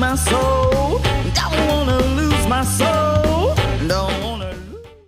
my soul. Don't wanna lose my soul. Don't wanna lose.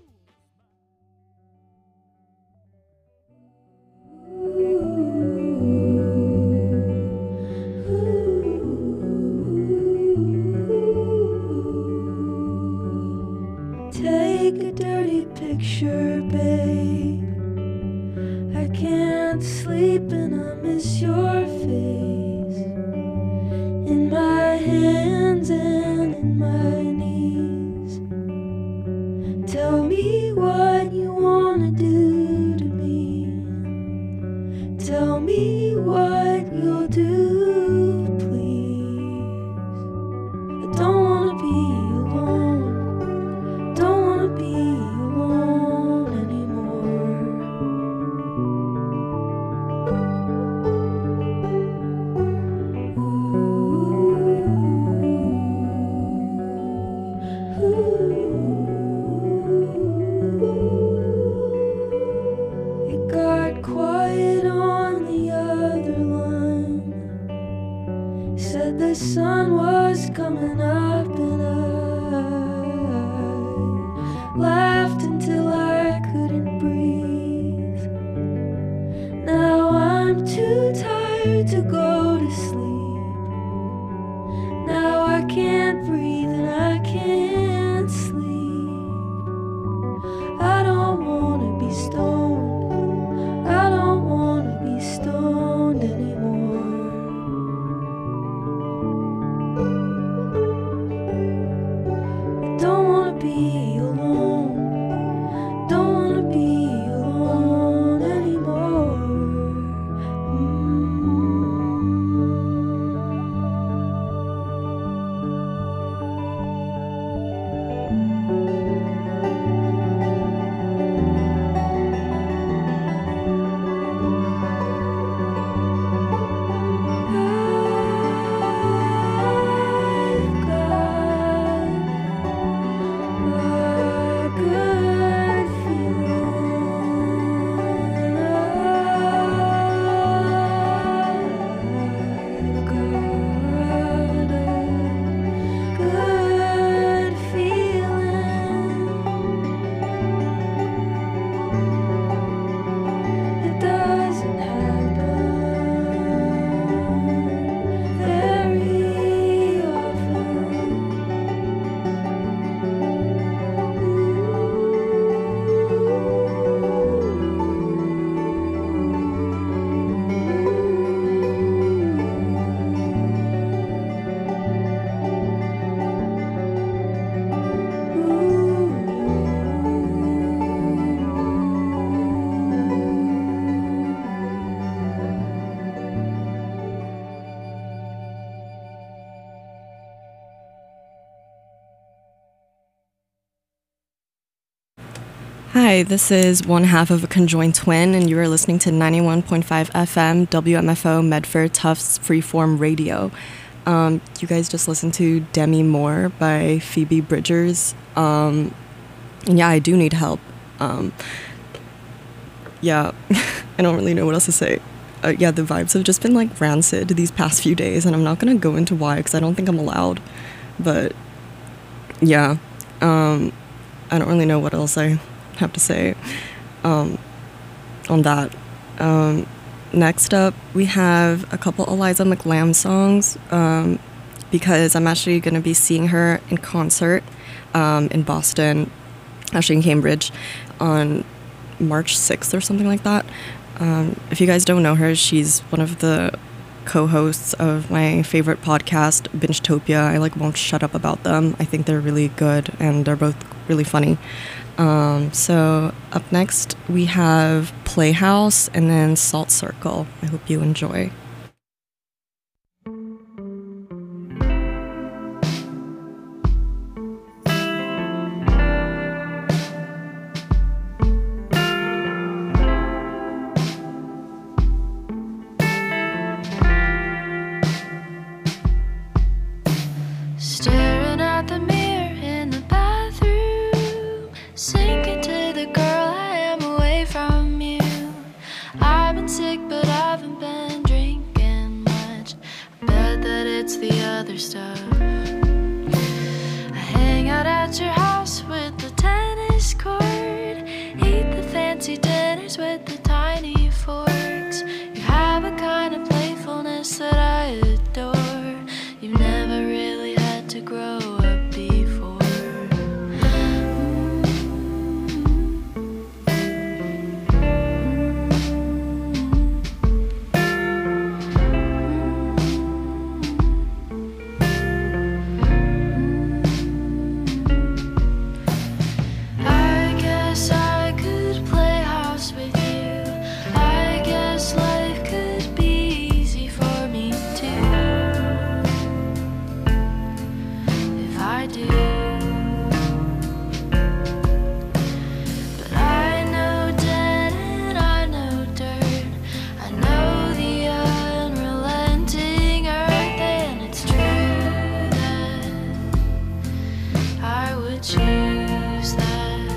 Take a dirty picture, babe. I can't sleep and I miss your face in my hands and in my knees. Tell me what you wanna do to me. Tell me what you'll do, please. I don't wanna be alone. Don't wanna be alone anymore. It got quiet on the other line. Said the sun was coming up and I laughed until I couldn't breathe. Now I'm too tired to go to sleep. Now I can't breathe and I can't sleep. I don't wanna be stoned. I don't wanna be stoned anymore. I don't wanna be alone. Don't wanna be alone anymore. I've got a good feeling. I've got a good feeling. It doesn't happen very often. Hi, this is one half of a conjoined twin, and you are listening to 91.5 FM WMFO Medford Tufts Freeform Radio. You guys just listened to Demi Moore by Phoebe Bridgers. And yeah, I do need help. Yeah, I don't really know what else to say. Yeah, the vibes have just been like rancid these past few days, and I'm not gonna go into why because I don't think I'm allowed. But yeah, I don't really know what else I have to say on that. Next up, we have a couple Eliza McLamb songs because I'm actually going to be seeing her in concert in Boston, actually in Cambridge, on March 6th or something like that. If you guys don't know her, she's one of the co-hosts of my favorite podcast, Bingetopia. I won't shut up about them. I think they're really good and they're both really funny. So up next we have Playhouse and then Salt Circle. I hope you enjoy. Staring at the mirror in the bathroom, sinking to the girl I am away from you. I've been sick but I haven't been drinking much. I bet that it's the other stuff. do. But I know dead and I know dirt. I know the unrelenting earth, and it's true that I would choose that.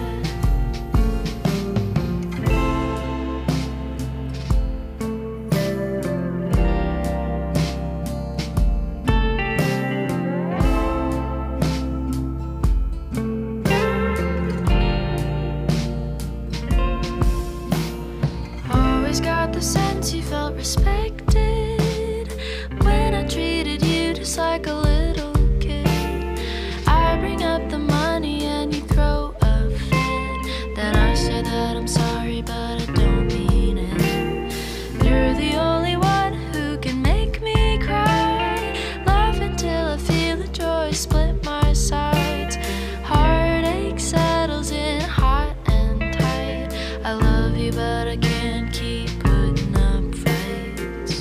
Always got the sense you felt respected when I treated you just like a little kid. I bring up the money and you throw a fit. Then I say that I'm sorry, but I don't mean it. You're the only one who can make me cry. Laugh until I feel the joy split my sides. Heartache settles in hot and tight. I love you, but I can't keep putting up fights.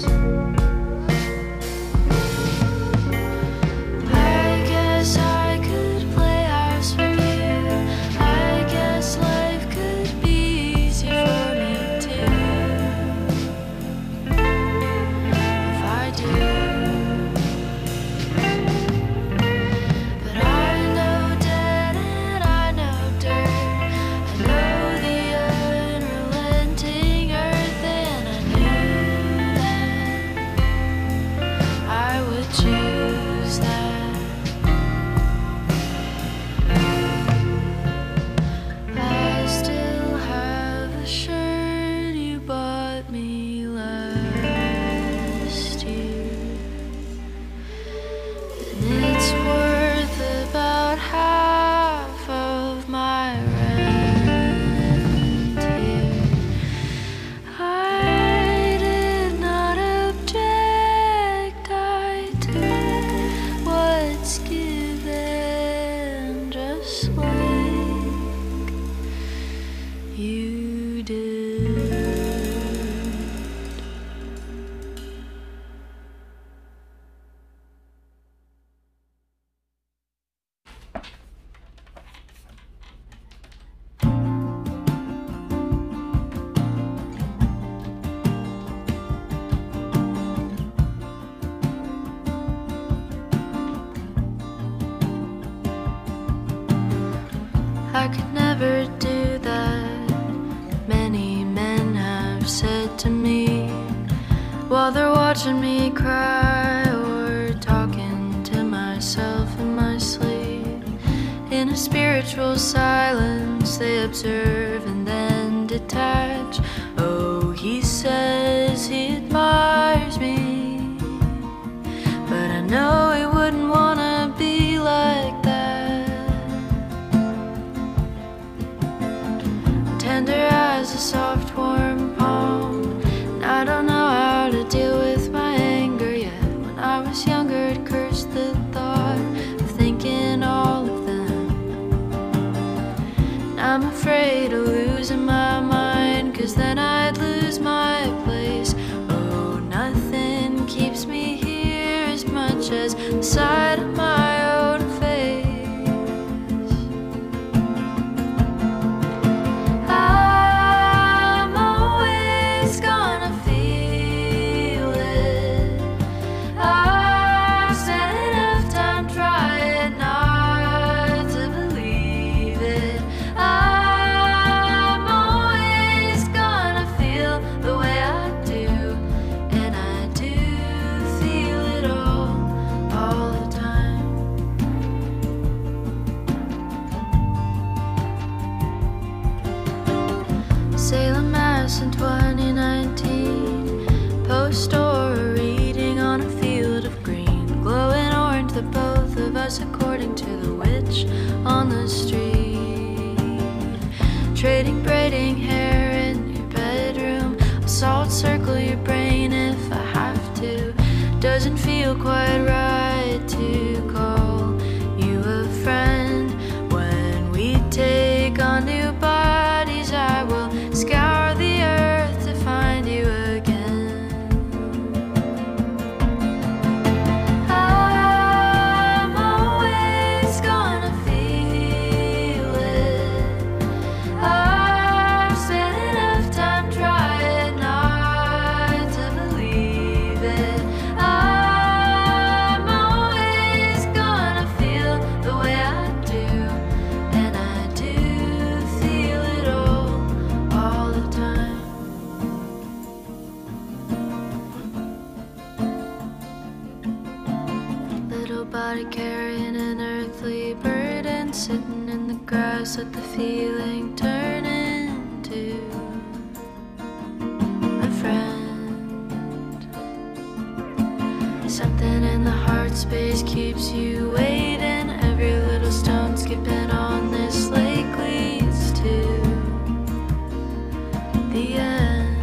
I guess I could play house for you. I guess life could be easier for me too, if I do. But I know dead and I know dirt. I know the unrelenting earth, and I knew that I would choose that. I still have a shirt you bought me last year, and it's worth about half of my rent here. I did not object, I took what's given, just like you did. I could never do that. Many men have said to me while they're watching me cry or talking to myself in my sleep. In a spiritual silence, they observe and then detach. Oh, he says he admires me, but I know he wouldn't wanna be like that. Tender as a soft warm palm, and I don't know how to deal with my anger yet. When I was younger, it cursed the thought of thinking all of them. And I'm afraid of losing my mind, 'cause then I'd lose my place. Oh, nothing keeps me here as much as the sight of my own face. I'm always gonna feel it. I've spent enough time trying not to believe it. I'm always gonna feel the way I do, and I do feel it all the time. Salem, Mass in 2019. Post or a reading on a field of green, glowing orange, the both of us according to the witch on the street. Trading braiding hair in your bedroom, assault circle your brain if I have to. Doesn't feel quite right to call you a friend. When we take on new bodies, I will scour the earth to find you again. I'm always gonna body carrying an earthly burden, sitting in the grass, let the feeling turn into a friend. Something in the heart space keeps you waiting. Every little stone skipping on this lake leads to the end.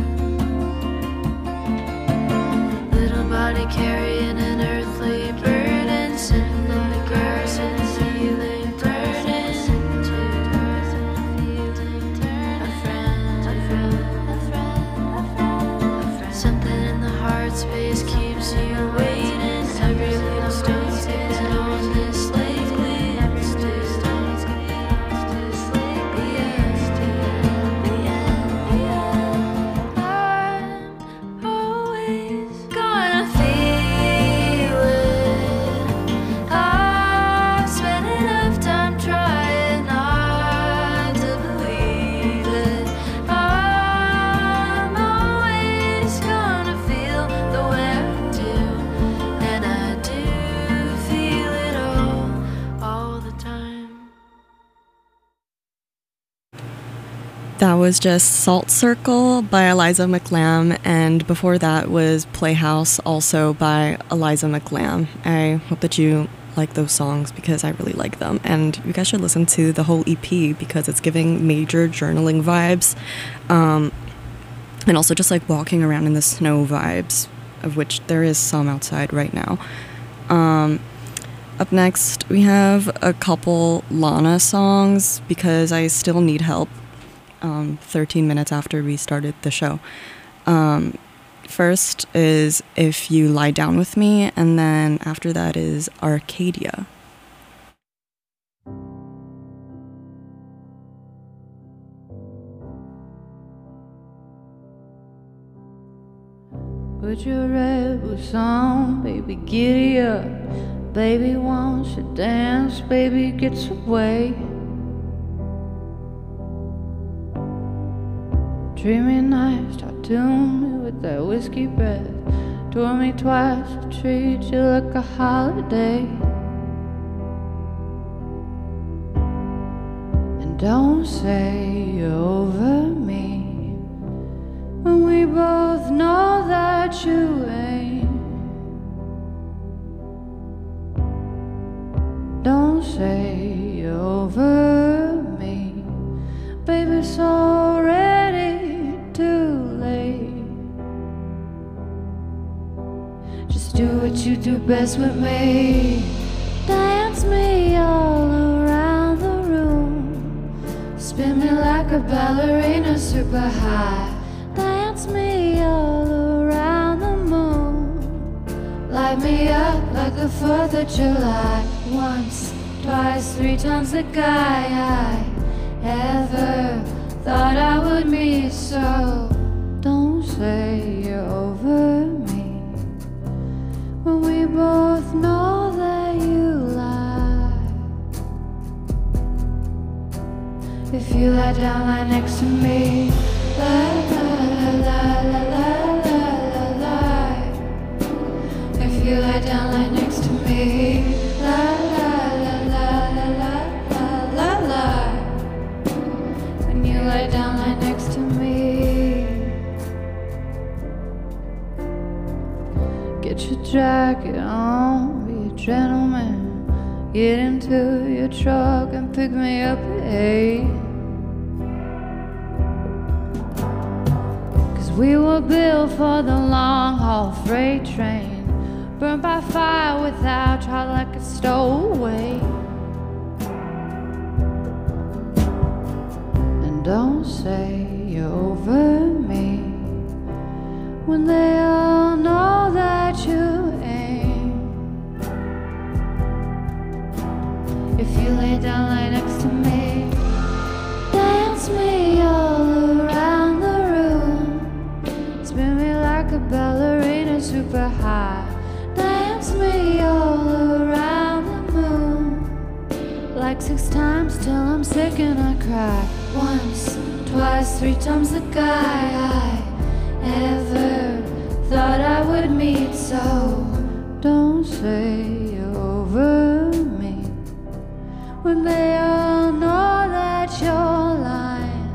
Little body carrying an earthly burden, sitting in the grass and the feeling turning into a friend, a friend, a friend, a friend, a friend. Something in the heart space keeps you waiting. Every little stone skipping on this lake leads to the end, the end, the end. I'm always gonna feel it. I've spent enough time trying not to believe it. I'm always gonna feel the way I do, and I do feel it all the time. That was just Salt Circle by Eliza McLamb, and before that was Playhouse, also by Eliza McLamb. I hope that you like those songs because I really like them, and you guys should listen to the whole EP because it's giving major journaling vibes, and also just like walking around in the snow vibes, of which there is some outside right now. Up next, we have a couple Lana songs because I still need help 13 minutes after we started the show. First is If You Lie Down With Me, and then after that is Arcadia. Put your red boots on, baby, giddy up. Baby wants to dance, baby gets away. Treat me nice, tattoo me with that whiskey breath. Tour me twice, treat you like a holiday. And don't say you're over me when we both know that you ain't. Don't say you're over me, baby, it's already too late. Just do what you do best with me. Dance me all around the room, spin me like a ballerina super high. Dance me all around the moon, light me up like the 4th of July. Once, twice, 3 times the guy I ever thought I would meet. So don't say you're over me when we both know that you lie. If you lie down, lie next to me. Lie, lie, lie, lie, lie, lie, lie, lie. If you lie down, lie next to me. Lie, lie, lie, lie, lie, lie, lie, lie. When you lie down, lie next to me. Get your jacket on, be a gentleman. Get into your truck and pick me up at 8. We were built for the long haul freight train, burned by fire without trial like a stowaway. And don't say you're over me when they all know that you ain't. If you lay down, lie next to me. Dance me all around the room, spin me like a ballerina super high. Dance me all around the moon, like 6 times till I'm sick and I cry. Once, twice, 3 times the guy I ever thought I would meet. So don't say you're over and they all know that you're lying.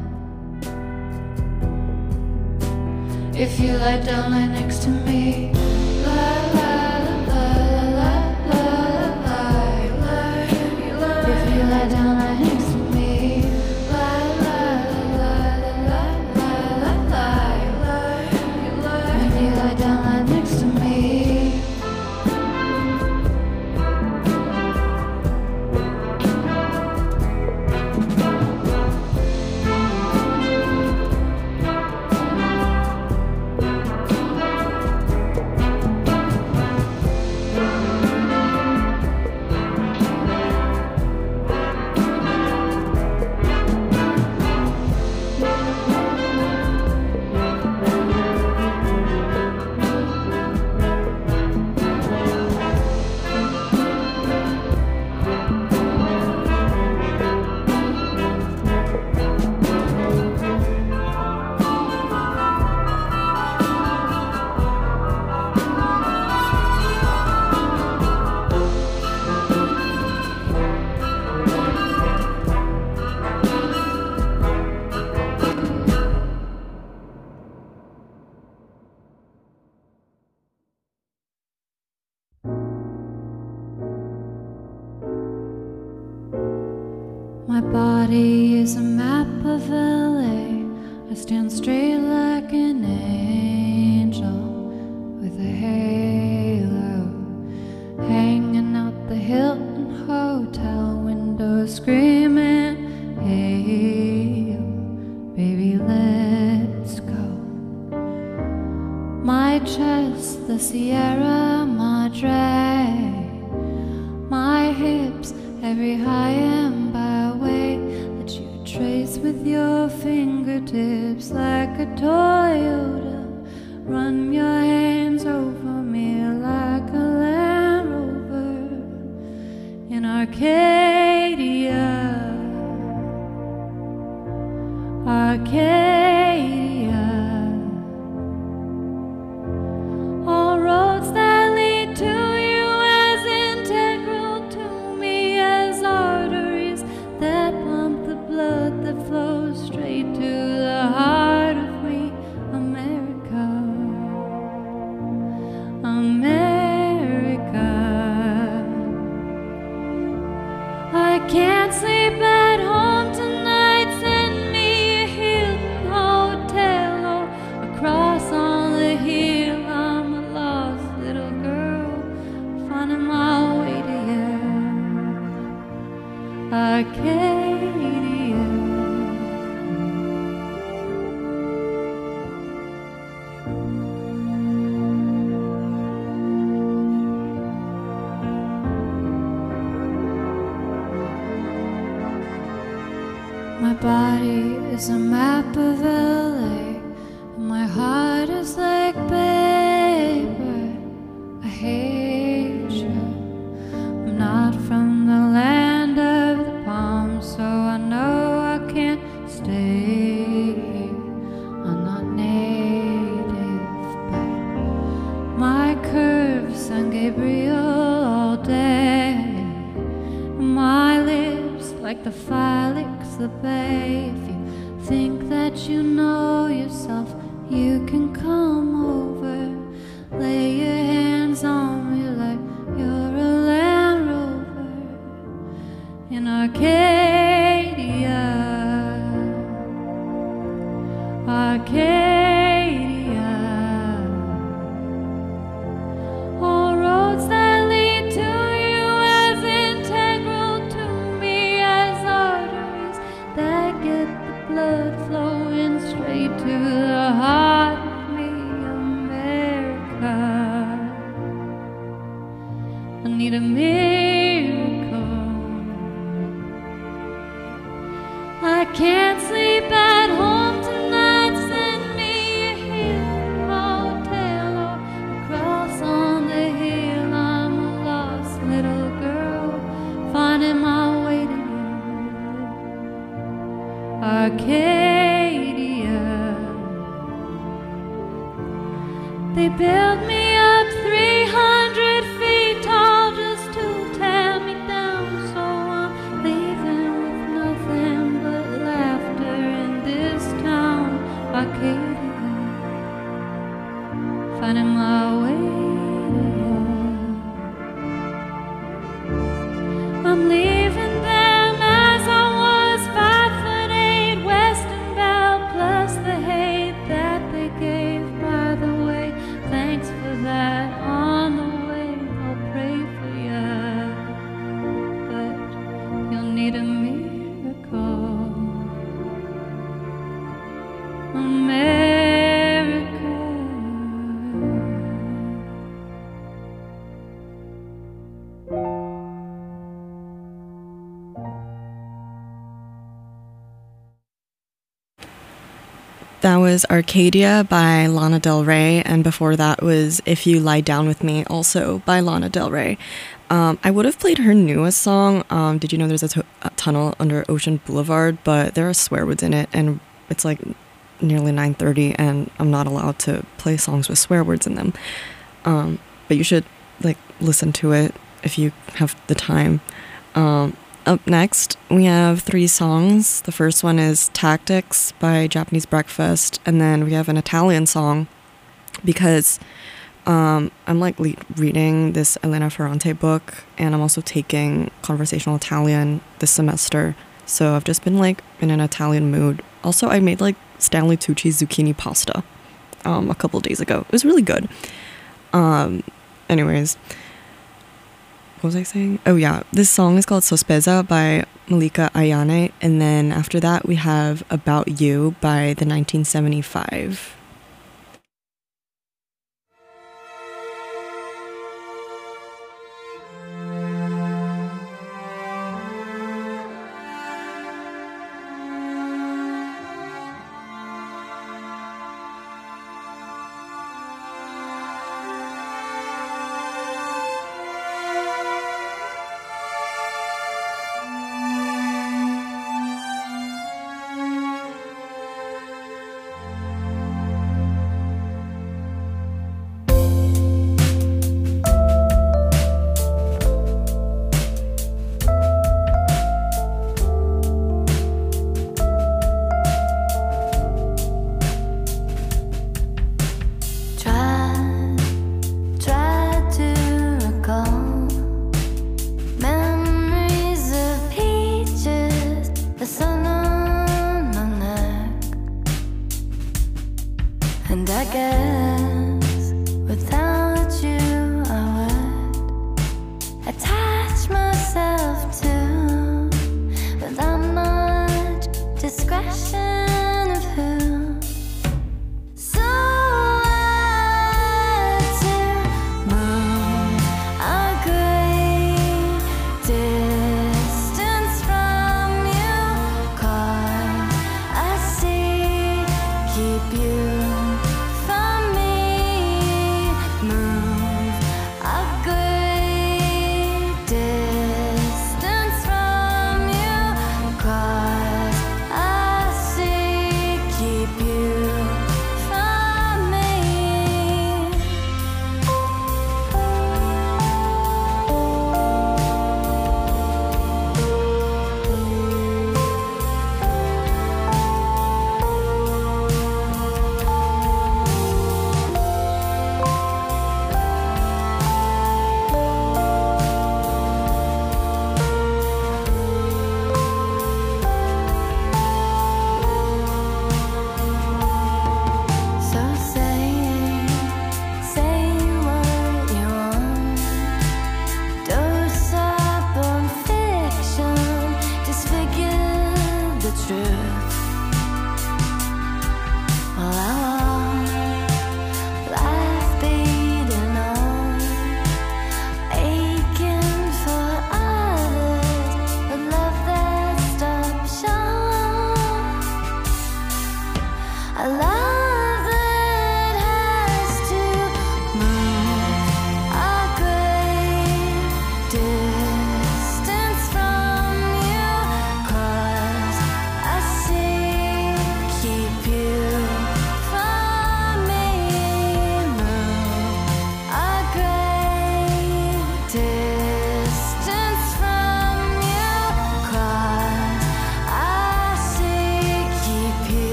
If you lie down right next to me, lie, lie, lie, lie, lie, lie, lie. If you lie down right next to me, lie, lie, lie, lie, lie, lie, lie. When you lie down right next to me. My body is a map of LA. I stand straight like an angel with a halo, hanging out the Hilton Hotel window, screaming, hey, baby, let's go. My chest, the Sierra Madre. My hips, every high and byway that you trace with your fingertips like a Toyota. Run your hands over me like a Land Rover in Arcadia. Arcadia. All roads that lead to you as integral to me as arteries that pump the blood that flows straight to the heart of me, America. America. I can't sleep at home tonight. Send me a Hilton hotel or across on the hill. I'm a lost little girl finding my way to you. Arcadia. My body is a map of LA, and my heart is like paper. I hate you. I'm not from the land of the palm, so I know I can't stay here. I'm not native, but my curves San Gabriel all day. My lips like the Phylics, the bay. If you think that you know yourself, you can come over. Lay your hands on me like you're a Land Rover in Arcadia. Arcadia. All roads that lead to you as integral to me as arteries that get the blood flowing straight to the heart of me, America. I need a miracle. I can't sleep at home tonight. Send me a Hilton hotel or across on the hill. I'm a lost little girl finding my way to you. Arcadia. They built me up 300 feet tall just to tear me down, so I'm leaving I'm leaving them as I was, 5'8", Western Belle, plus the hate that they gave. By the way, thanks for that. On the way, I'll pray for ya, but you'll need a miracle, America. That was Arcadia by Lana Del Rey, and before that was If You Lie Down With Me, also by Lana Del Rey. I would have played her newest song, Did You Know There's a Tunnel Under Ocean Boulevard, but there are swear words in it, and it's like nearly 9:30, and I'm not allowed to play songs with swear words in them. But you should like listen to it if you have the time. Up next, we have 3 songs. The first one is Tactics by Japanese Breakfast, and then we have an Italian song because I'm like reading this Elena Ferrante book, and I'm also taking conversational Italian this semester. So I've just been like in an Italian mood. Also, I made like Stanley Tucci's zucchini pasta a couple days ago. It was really good. Anyways. What was I saying? Oh yeah, this song is called Sospesa by Malika Ayane, and then after that we have About You by the 1975.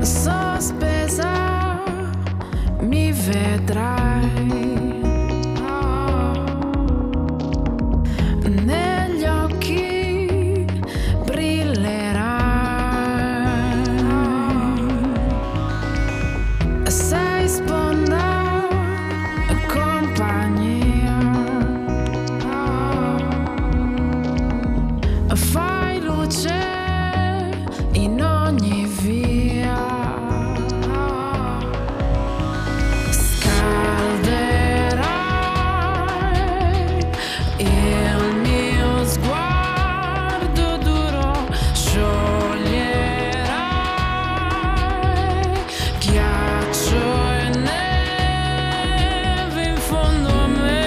sospesa mi vedrai. Negli occhi brillerai. Sei sponda, compagnia. Fai luce in ogni via. Scalderai il mio sguardo duro, scioglierai ghiaccio e neve in fondo a me.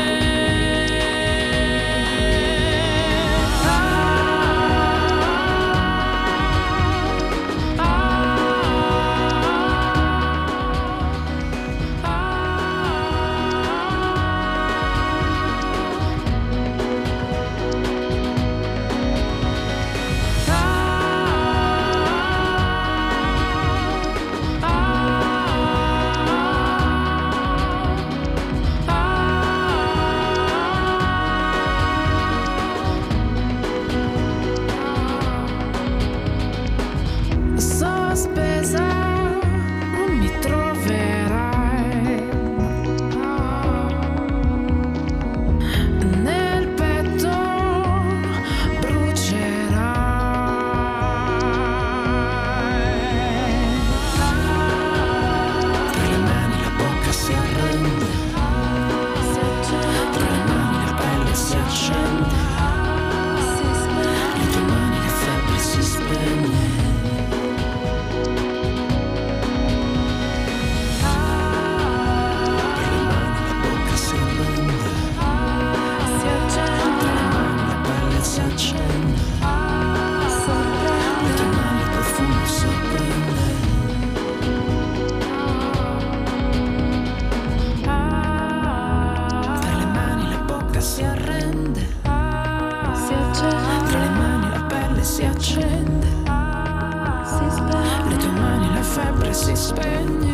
Sospesa mi troverai. Nel petto brucerai. Tra le mani la bocca si arrende, tra le mani la pelle si accende, le tue mani la febbre si spegne. Si arrende, si accende, tra le mani la pelle si accende, si spegne, le tue mani la febbre si spegne.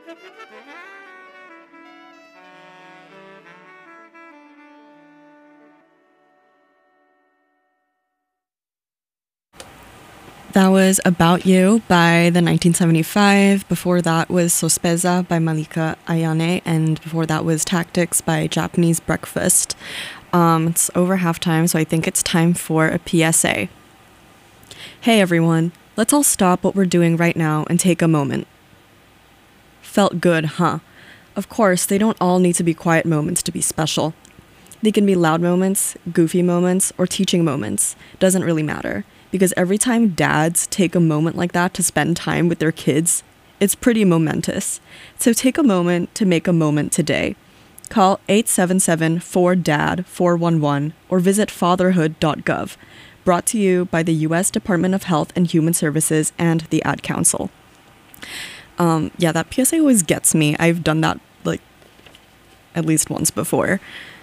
That was About You by the 1975. Before that was Sospesa by Malika Ayane. And before that was Tactics by Japanese Breakfast. It's over halftime, so I think it's time for a PSA. Hey everyone, let's all stop what we're doing right now and take a moment. Felt good, huh? Of course, they don't all need to be quiet moments to be special. They can be loud moments, goofy moments, or teaching moments. Doesn't really matter. Because every time dads take a moment like that to spend time with their kids, it's pretty momentous. So take a moment to make a moment today. Call 877-4DAD-411 or visit fatherhood.gov. Brought to you by the U.S. Department of Health and Human Services and the Ad Council. Yeah, that PSA always gets me. I've done that like at least once before.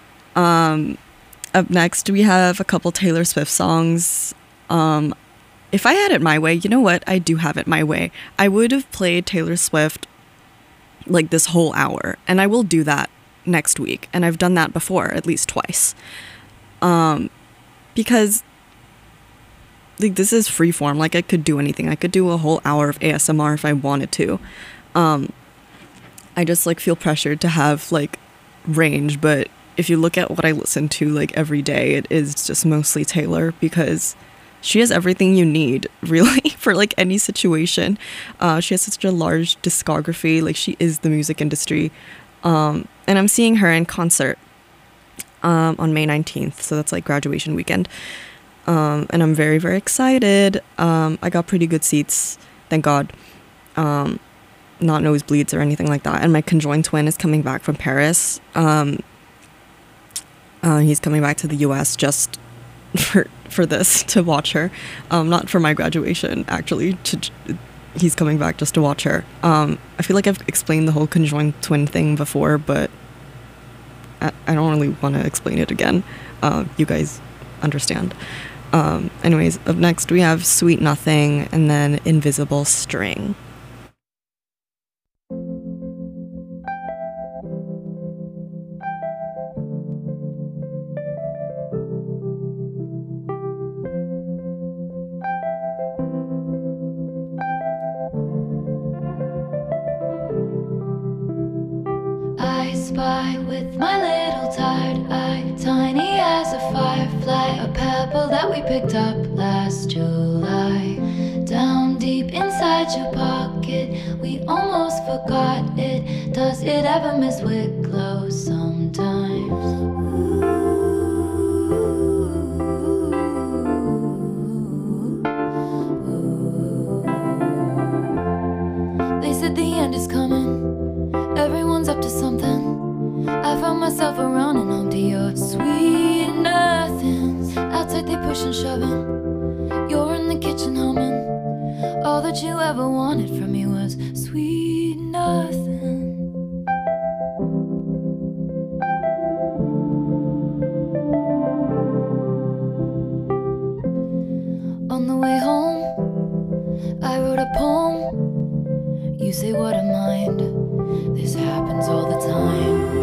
Up next, we have a couple Taylor Swift songs. If I had it my way, you know what? I do have it my way. I would have played Taylor Swift like this whole hour, and I will do that next week. And I've done that before, at least twice. Because like this is freeform. Like I could do anything. I could do a whole hour of ASMR if I wanted to. I just like feel pressured to have like range, but if you look at what I listen to like every day, it is just mostly Taylor because she has everything you need, really, for like any situation. She has such a large discography. Like she is the music industry. And I'm seeing her in concert on May 19th. So that's like graduation weekend. And I'm very, very excited. I got pretty good seats, thank God. Not nosebleeds or anything like that. And my conjoined twin is coming back from Paris. He's coming back to the US just for this, to watch her. Not for my graduation, actually. He's coming back just to watch her. I feel like I've explained the whole conjoined twin thing before, but I don't really want to explain it again. You guys understand. Anyways, up next we have Sweet Nothing and then Invisible String. I spy with my little tired eye, tiny as a firefly, a pebble that we picked up last July. Down deep inside your pocket, we almost forgot it. Does it ever miss Wicklow sometimes? They said the end is coming. Everyone's up to something. I found myself around and home to your sweet nothings. Outside they push and shoving. You're in the kitchen humming. All that you ever wanted from me was sweet nothing. On the way home, I wrote a poem. You say what a mind. This happens all the time.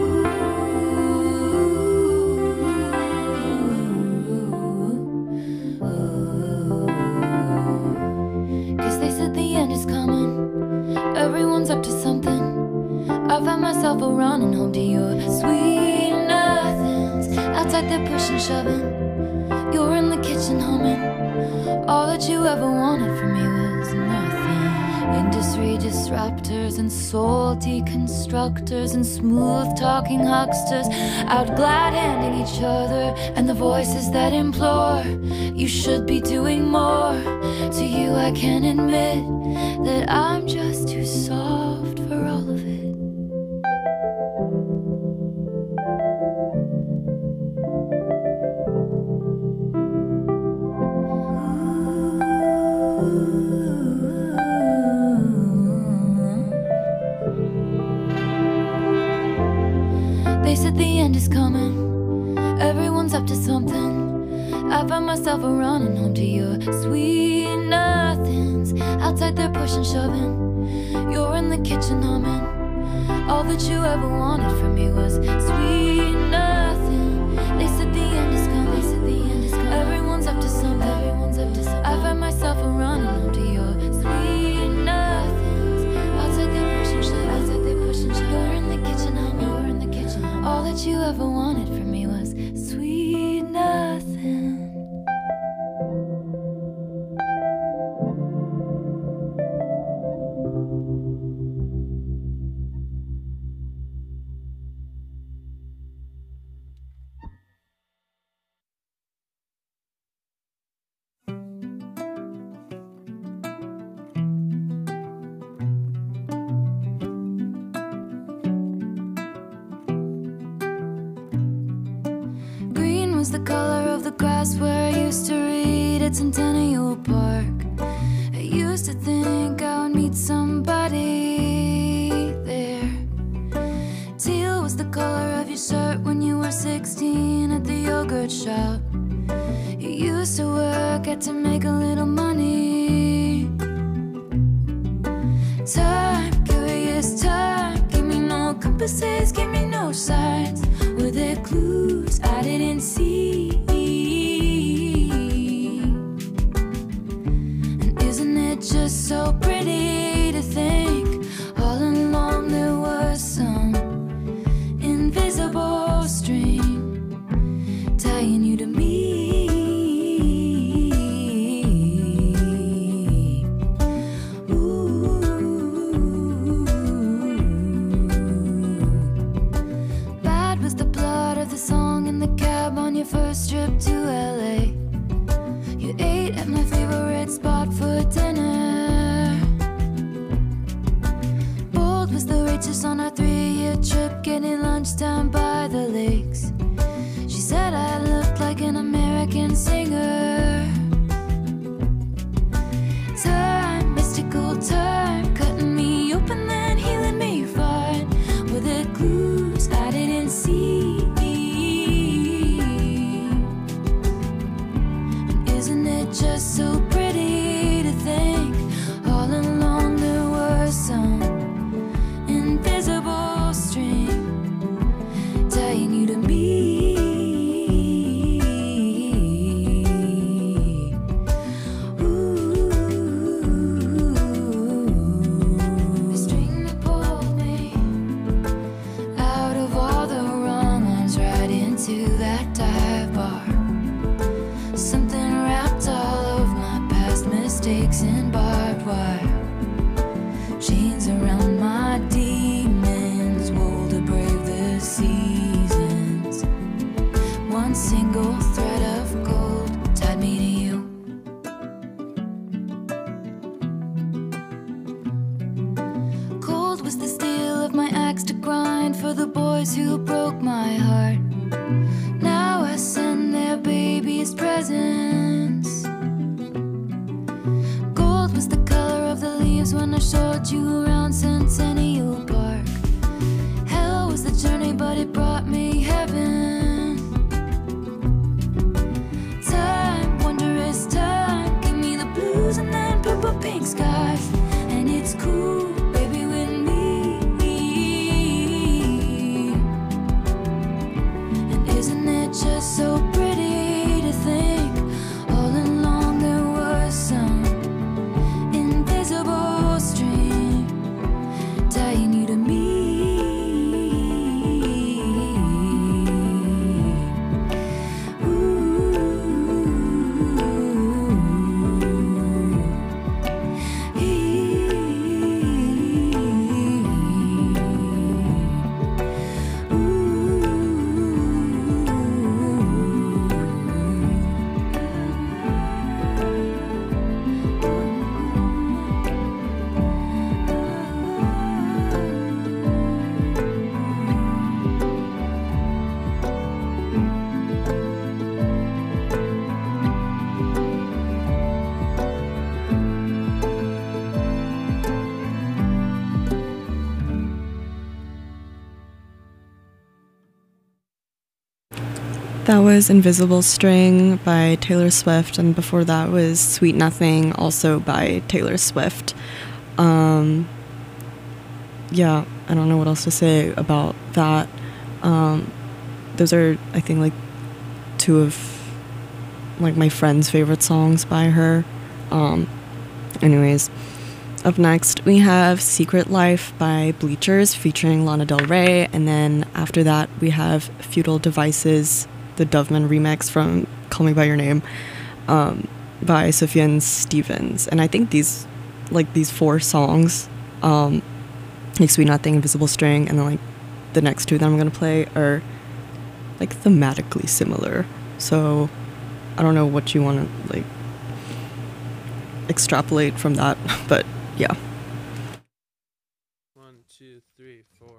Cause they said the end is coming. Everyone's up to something. I found myself around and home to your sweet nothings. Outside they're pushing, shoving. You're in the kitchen humming. All that you ever wanted from me was nothing. Industry disruptors and soul deconstructors and smooth talking hucksters out glad handing each other, and the voices that implore you should be doing more. To you I can admit that I'm just too soft for all of it. They said the end is coming. Everyone's up to something. I found myself around and home to your sweet nothings. Outside they're pushing, shoving. You're in the kitchen humming. All that you ever wanted from me was sweet nothing. They said the end is coming. They said the end is coming. Everyone's up to something. Everyone's up to something. I find myself running home to your sweet nothings. Outside they push and shove. Outside they push and shove. You're in the kitchen, honey. You're in the kitchen. All that you ever wanted from me was sweet nothing. Was the color of the grass where I used to read at Centennial Park. I used to think I would meet somebody there. Teal was the color of your shirt when you were 16 at the yogurt shop. You used to work at to make a little money. Time, curious time, give me no compasses, give me no signs. Were there clues I didn't see? And isn't it just so pretty to think all along there was some invisible string tying you to me? Your first trip to LA, you ate at my favorite spot for dinner. Bold was the waitress on our 3-year trip, getting lunch down by the lakes. She said I looked like an American singer. Time, mystical time, cutting me open then healing me fine. Were there clues I didn't see? Just so pretty to think all along there was some invisible string tying you to me. Ooh, the string that pulled me out of all the wrong ones right into that dive bar. Something wrapped all of my past mistakes in barbed wire. Chains around my demons, wool to brave the seasons. One single thread of gold tied me to you. Cold was the steel of my axe to grind for the boys who broke my heart. Now I send their babies presents. Gold was the color of the leaves when I showed you around Centennial Park. Hell was the journey, but it brought me heaven. Time, wondrous time, give me the blues and then purple pink skies. And it's cool, baby, with me. And isn't it just so pretty to think all along there was some invisible string tying you to me. That was Invisible String by Taylor Swift, and before that was Sweet Nothing, also by Taylor Swift. yeah, I don't know what else to say about that. Those are, I think, like two of like my friend's favorite songs by her. Anyways, up next we have Secret Life by Bleachers featuring Lana Del Rey, and then after that we have Feudal Devices, the Doveman remix from Call Me By Your Name, by Sufjan Stevens. And I think these four songs, like Sweet Nothing, Invisible String, and then like the next two that I'm gonna play are like thematically similar. So I don't know what you want to like extrapolate from that, but yeah. 1, 2, 3, 4.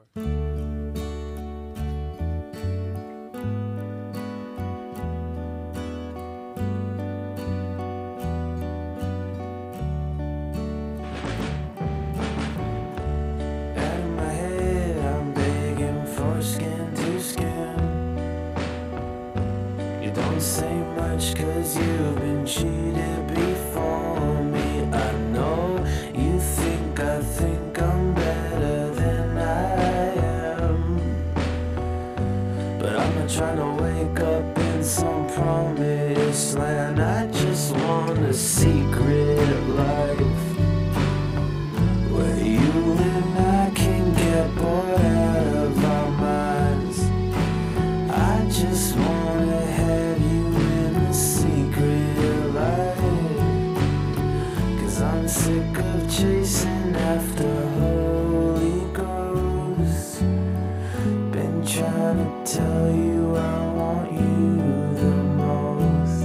Say much cause you've been cheated before me. I know you think I'm better than I am, but I'm not trying to wake up in some promised land. I just want a secret life where you and I can get bored out of our minds. I just wanna have you in a secret life, 'cause I'm sick of chasing after Holy Ghost. Been trying to tell you I want you the most.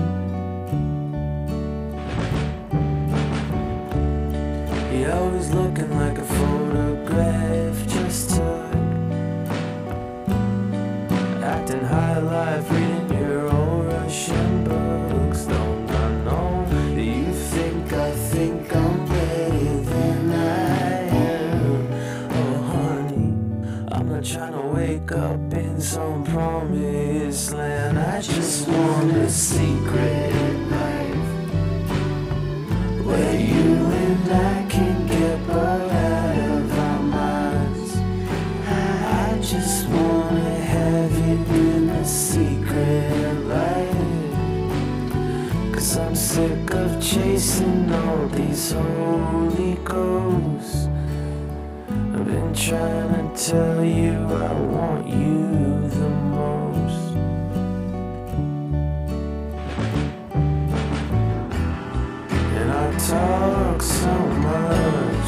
You're always looking like a photograph just took, acting high life, reading your old Russian books. Don't I know that you think I'm better than I am? Oh honey, I'm not trying to wake up in some promised land. I just want a secret life where you and I can get bored out of our minds. I just wanna have you in a secret life, 'cause I'm sick of chasing all these holy ghosts. I've been trying to tell you I want you the most. And I talk so much,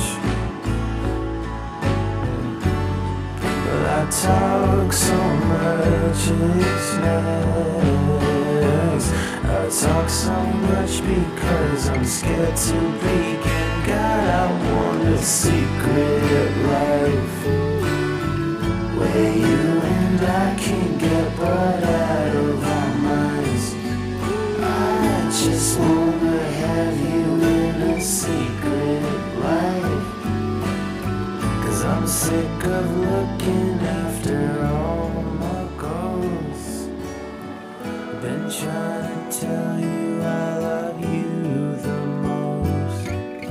I talk so much, it's nice. I talk so much because I'm scared to begin. God, I want a secret life where you and I can get bored out of our minds. I just wanna have you in a secret life, 'cause I'm sick of looking after all my ghosts. Been trying to tell you I love you the most.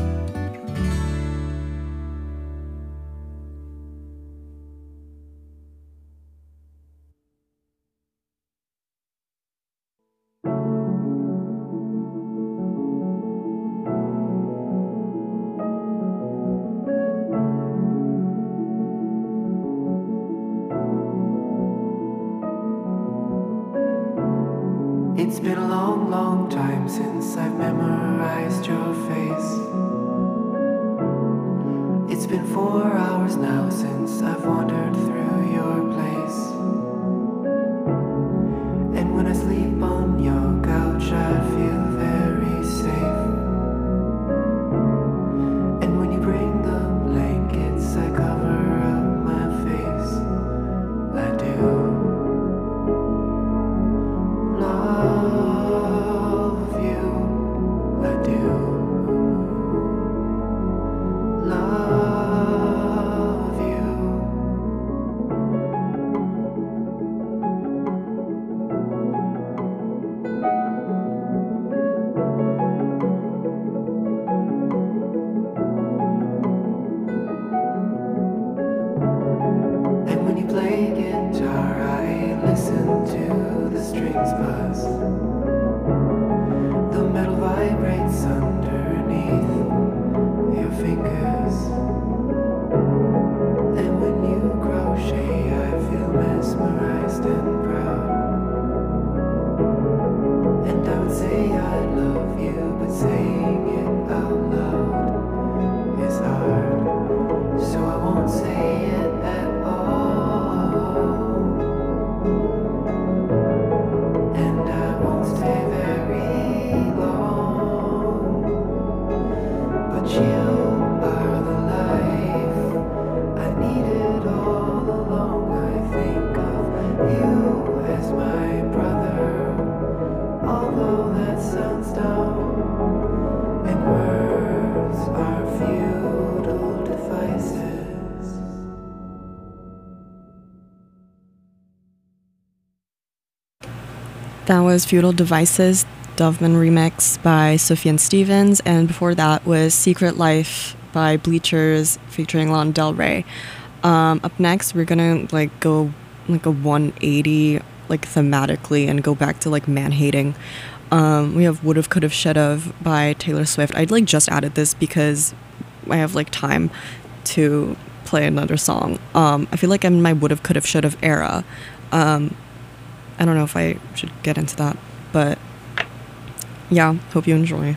It's been a long, long time since I've memorized your face. It's been 4 hours now since I've wandered through your place. And when I sleep on your couch I feel very safe. And when you bring the blankets I cover up my face. I do love you, I do love you. listen to the strings buzz. The metal vibrates underneath your fingers. And when you crochet, I feel mesmerized and proud. And I would say I love you, but saying it out loud is hard. So I won't say it at all. And I won't stay very long. But you are the life I needed all along. I think of you as my brother, although that sounds dumb. And words are futile devices. That was Feudal Devices, Doveman remix by Sufjan Stevens, and before that was Secret Life by Bleachers featuring Lana Del Rey. Up next, we're gonna go like a 180 thematically and go back to man hating. We have Would've, Could've, Should've by Taylor Swift. I'd just added this because I have time to play another song. I feel like I'm in my Would've, Could've, Should've era. I don't know if I should get into that, but yeah, hope you enjoy.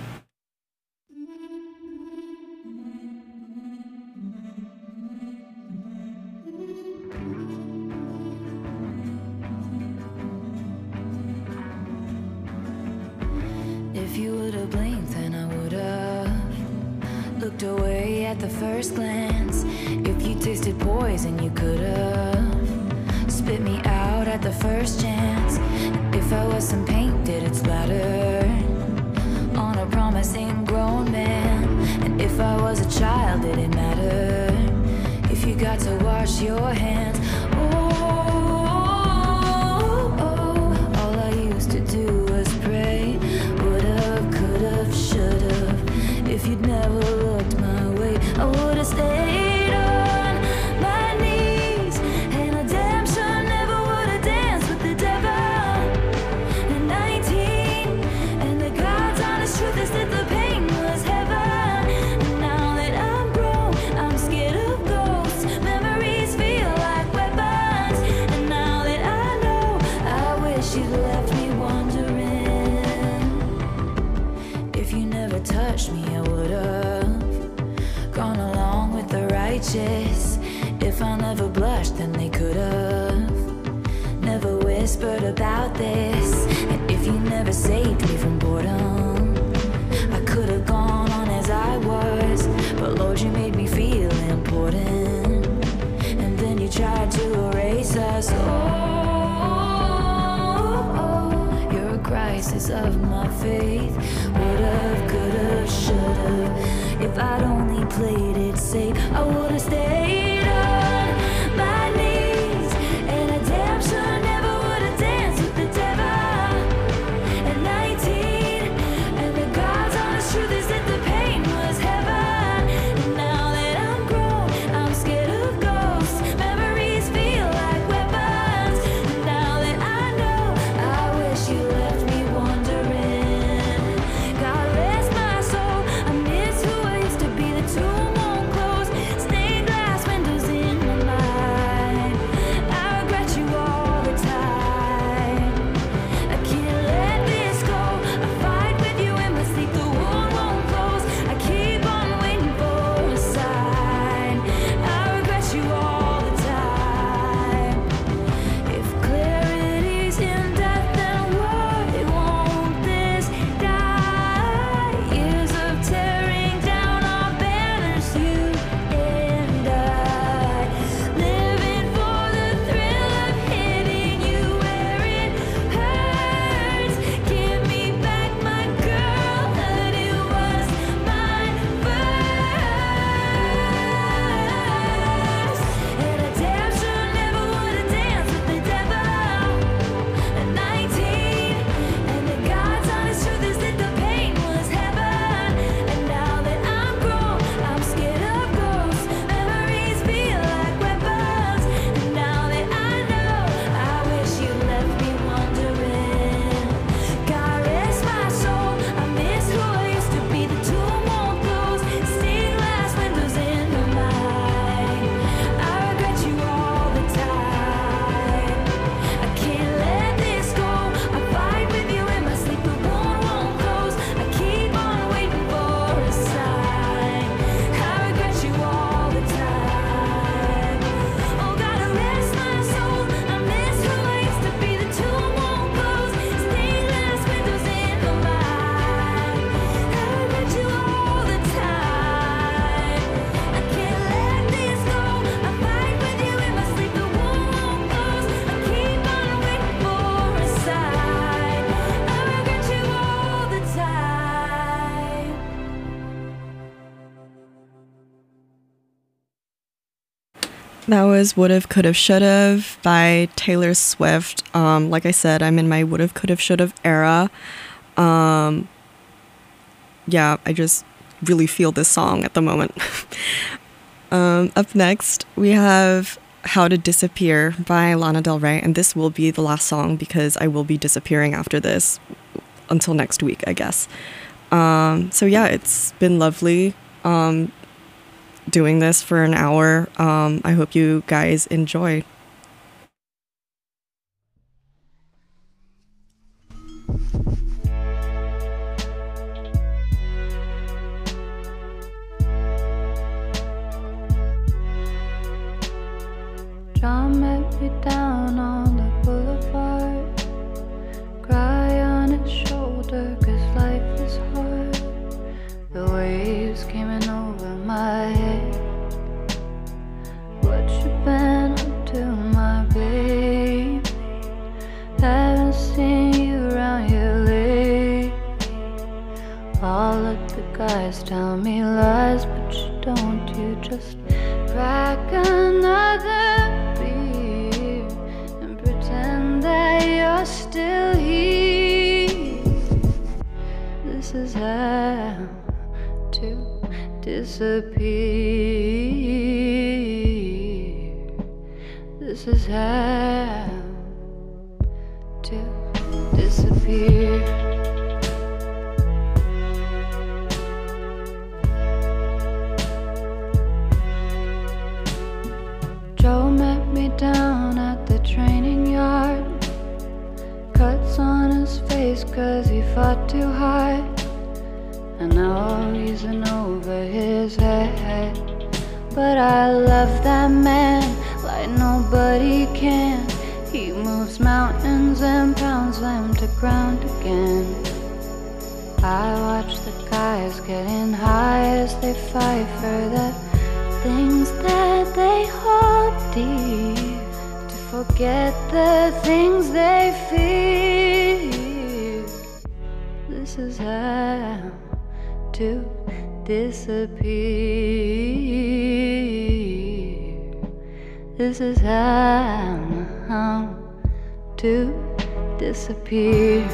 If you would've blinked, then I would've looked away at the first glance. If you tasted poison, you could've spit me out at the first chance. If I was some paint, did it splatter on a promising grown man? And if I was a child, did it matter if you got to wash your hands? All I used to do was pray. Would've, could've, should've. If you'd never looked my way, I would've stayed on my knees. And I damn sure never would've danced with the devil at 19. And the God's honest truth is that the pain was heaven. And now that I'm grown, I'm scared of ghosts. Memories feel like weapons. And now that I know, I wish you'd left me wondering. If you never touched me, I would've gone along with the righteous. If I never blushed, then they could've never whispered about this. And if you never saved me from boredom, I could've gone on as I was. But Lord, you made me feel important, and then you tried to erase us. You're a crisis of my faith. Would've, could've, should've. If I'd only played it safe, I would've stayed on my knees. And I damn sure never would've danced with the devil at 19. And the God's honest truth is that the pain was heaven. And now that I'm grown, I'm scared of ghosts. Memories feel like weapons. And now that I know, I wish you left me wondering. God rest my soul, I miss who I used to be. The tomb won't close, stained glass windows That was Would've, Could've, Should've by Taylor Swift. Like I said, I'm in my Would've, Could've, Should've era. Yeah, I just really feel this song at the moment. Up next, we have How to Disappear by Lana Del Rey, and this will be the last song because I will be disappearing after this until next week, I guess. So yeah, it's been lovely doing this for an hour. I hope you guys enjoy. John met me down on the boulevard. Cry on his shoulder, 'cause life is hard. The waves came in over my head. What you been up to, my baby? Haven't seen you around here lately. All of the guys tell me lies, but you don't. You just crack another beer and pretend that you're still here. This is how to disappear. This is how to disappear. Joe met me down at the training yard. Cuts on his face 'cause he fought too hard. And now he's in over his head. But I love that man like nobody can. He moves mountains and pounds them to ground again. I watch the guys getting high as they fight for the things that they hold dear, to forget the things they fear. This is how to disappear. This is how to disappear.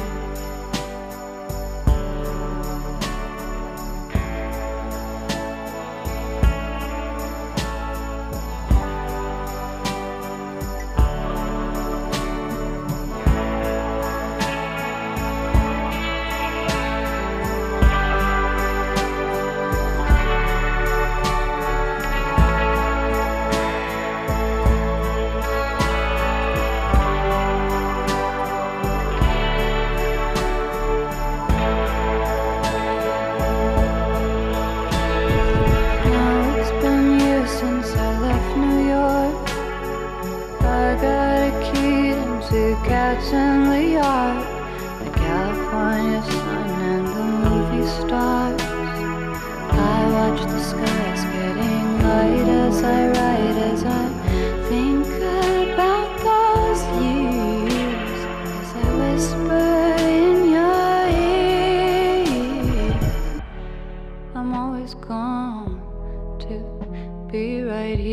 Cats in the yard, the California sun and the movie stars. I watch the sky